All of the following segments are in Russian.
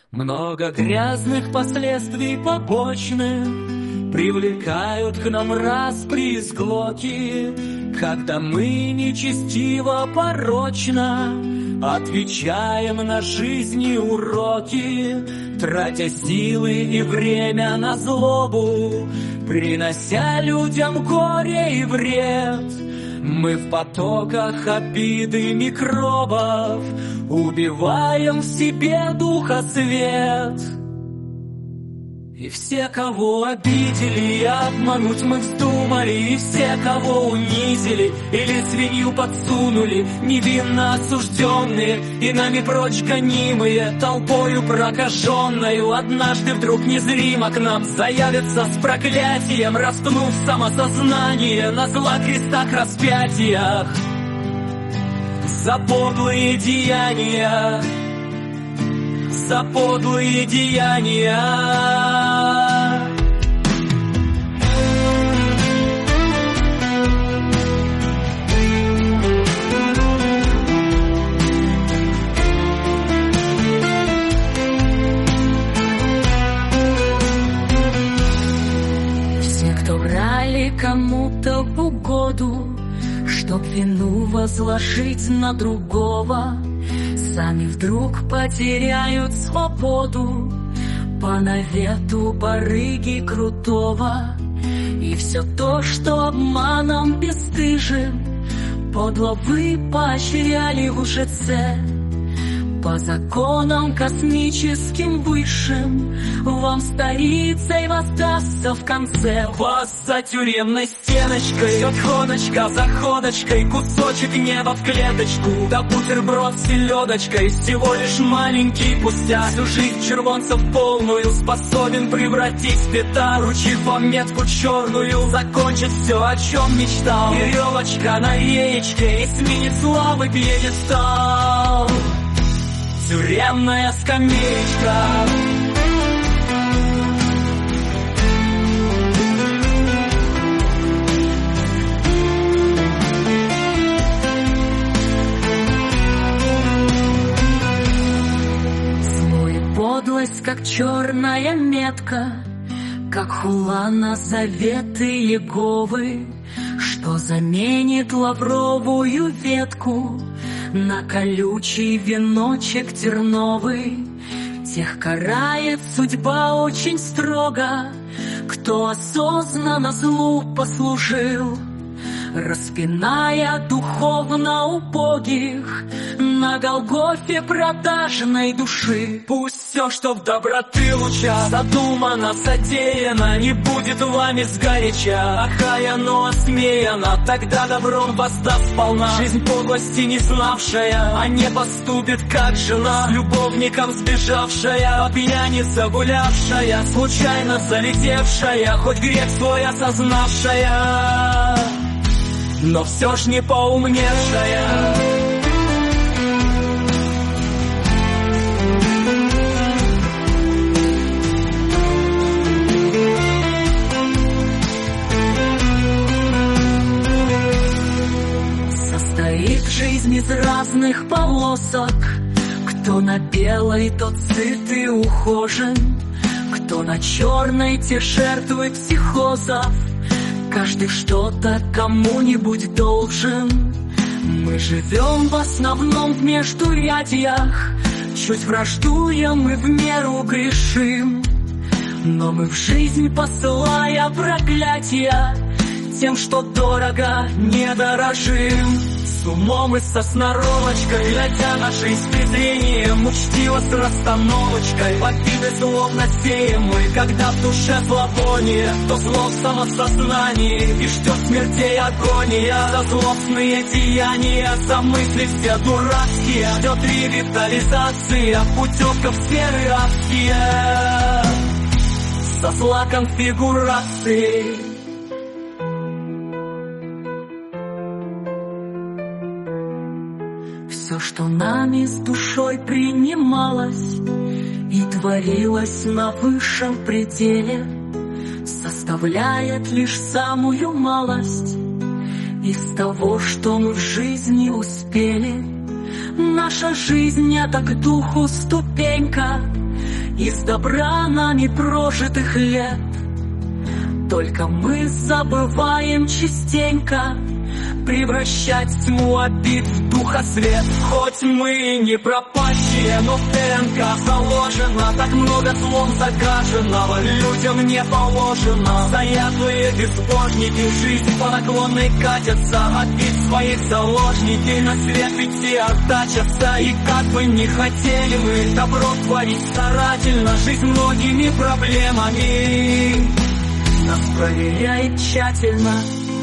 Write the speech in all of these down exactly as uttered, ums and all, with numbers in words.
Много грязных последствий побочных привлекают к нам распри и склоки, когда мы нечестиво порочно отвечаем на жизни уроки, тратя силы и время на злобу, принося людям горе и вред. Мы в потоках обиды и микробов убиваем в себе духа свет. И все, кого обидели и обмануть мы вздумали, и все, кого унизили или свинью подсунули, невинно осужденные и нами прочь гонимые, толпою прокаженною, однажды вдруг незримо к нам заявятся с проклятием, распнув самосознание на злокрестах распятиях за подлые деяния, за подлые деяния. Все, кто врали кому-то в угоду, чтоб вину возложить на другого, сами вдруг потеряют свободу по навету барыги крутого. И все то, что обманом бесстыжим подло вы поощряли в лжеце, по законам космическим высшим вам старицей воздастся в конце. Вас за тюремной стеночкой идет ходочка за ходочкой, кусочек неба в клеточку, да бутерброд с селедочкой, всего лишь маленький пустяк. Всю жизнь червонцев полную способен превратить в пята, вручив вам метку черную, закончит все, о чем мечтал. Веревочка на реечке и сменит славы пьедестал. Тюремная скамеечка. Зло и подлость, как черная метка, как хула на заветы Иеговы, что заменит лавровую ветку на колючий веночек терновый. Тех карает судьба очень строго, кто осознанно злу послужил, распиная духовно убогих на Голгофе продажной души. Пусть все, что в доброты луча задумано, содеяно, не будет вами сгоряча. Охаяно, осмеяно, тогда добром воздаст сполна. Жизнь подлости не знавшая, а не поступит как жена, с любовником сбежавшая, пьяница гулявшая, случайно залетевшая, хоть грех свой осознавшая, но все ж не поумневшая. Состоит жизнь из разных полосок, кто на белой, тот сыт и ухожен, кто на черной, те жертвы психозов. Каждый что-то кому-нибудь должен. Мы живем в основном в междурядьях, чуть враждуем и в меру грешим, но мы в жизнь, посылая проклятия, тем, что дорого, не дорожим. С умом и со сноровочкой, глядя на жизнь с презрением, учтиво с расстановочкой, обиды словно сеем мы, когда в душе зловоние, то зло в самосознании, и ждет смертей агония. За злостные деяния, за мысли все дурацкие, ждет ревитализация, путевка в сферы адские, со зла конфигурации. Все, что нами с душой принималось и творилось на высшем пределе, составляет лишь самую малость из того, что мы в жизни успели. Наша жизнь — это к духу ступенька, из добра нами прожитых лет. Только мы забываем частенько превращать тьму обид в духа свет. Хоть мы не пропащие, но в ДНК заложено так много злом загаженного. Людям не положено. Заядлые безбожники в жизнь по наклонной катятся, обид своих заложники на свет идти артачатся. И как бы не хотели мы добро творить старательно, жизнь многими проблемами нас проверяет тщательно.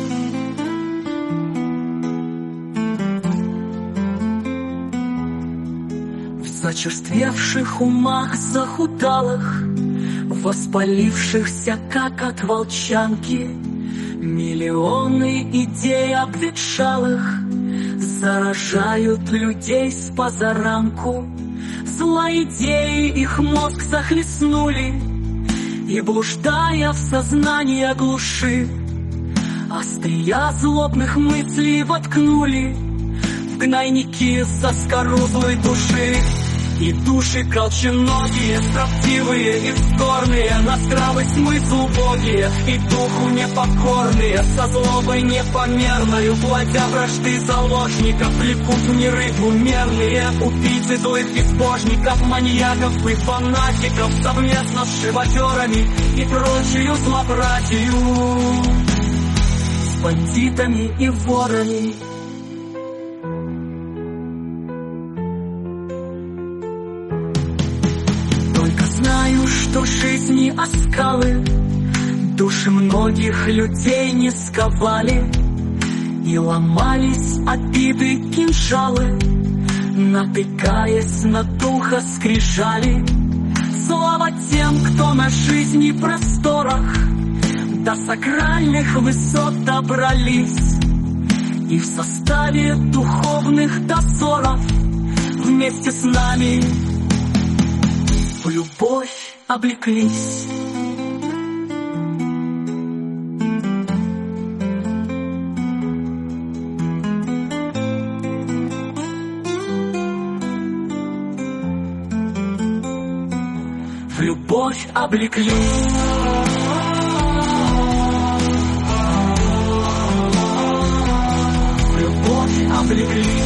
В зачерствевших умах захудалых, воспалившихся как от волчанки, миллионы идей обветшалых заражают людей с позаранку. Злые идеи их мозг захлестнули, и, блуждая в сознании глуши, острия злобных мыслей воткнули в гнойники заскорузлой души. И души колченогие, строптивые и вздорные, на здравый смысл убогие, и духу непокорные, со злобой непомерною, платя вражды заложников, влекут в миры двумерные. Убийцы злых безбожников, маньяков и фанатиков, совместно с животерами и прочую злобратью, с бандитами и ворами. Знаю, что жизни оскалы души многих людей не сковали, и ломались обиды кинжалы, натыкаясь на духа скрижали. Слава тем, кто на жизни просторах до сакральных высот добрались, и в составе духовных дозоров вместе с нами в любовь облеклись. В любовь облеклись. В любовь облеклись.